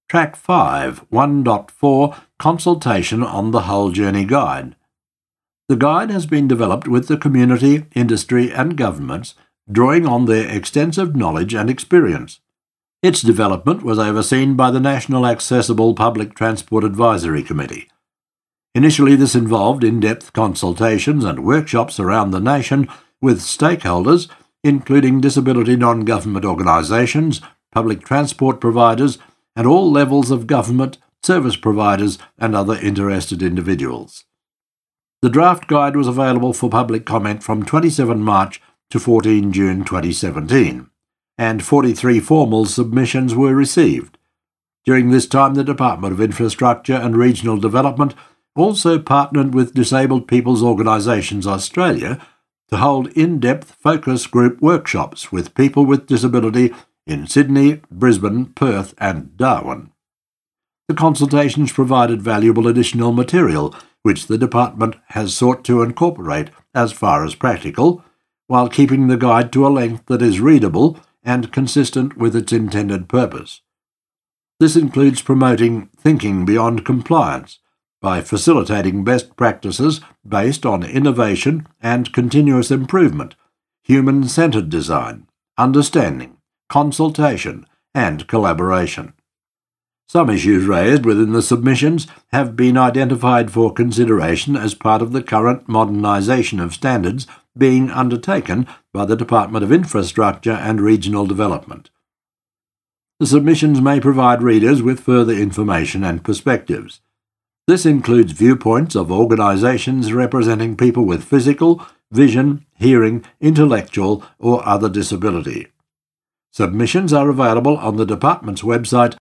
Track 5, 1.4 Consultation on the Whole Journey Guide. The guide has been developed with the community, industry and governments, drawing on their extensive knowledge and experience. Its development was overseen by the National Accessible Public Transport Advisory Committee. Initially, this involved in-depth consultations and workshops around the nation with stakeholders, including disability non-government organisations, public transport providers, and all levels of government, service providers and other interested individuals. The draft guide was available for public comment from 27 March to 14 June 2017, and 43 formal submissions were received. During this time, the Department of Infrastructure and Regional Development also partnered with Disabled People's Organisations Australia to hold in-depth focus group workshops with people with disability in Sydney, Brisbane, Perth and Darwin. The consultations provided valuable additional material which the department has sought to incorporate as far as practical, while keeping the guide to a length that is readable and consistent with its intended purpose. This includes promoting thinking beyond compliance by facilitating best practices based on innovation and continuous improvement, human-centred design, understanding, consultation and collaboration. Some issues raised within the submissions have been identified for consideration as part of the current modernisation of standards being undertaken by the Department of Infrastructure and Regional Development. The submissions may provide readers with further information and perspectives. This includes viewpoints of organisations representing people with physical, vision, hearing, intellectual or other disability. Submissions are available on the Department's website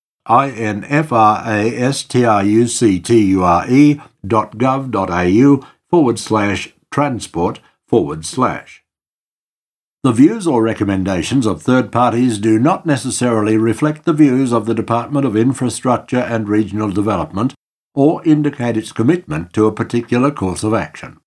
infrastructure.gov.au/transport/. The views or recommendations of third parties do not necessarily reflect the views of the Department of Infrastructure and Regional Development or indicate its commitment to a particular course of action.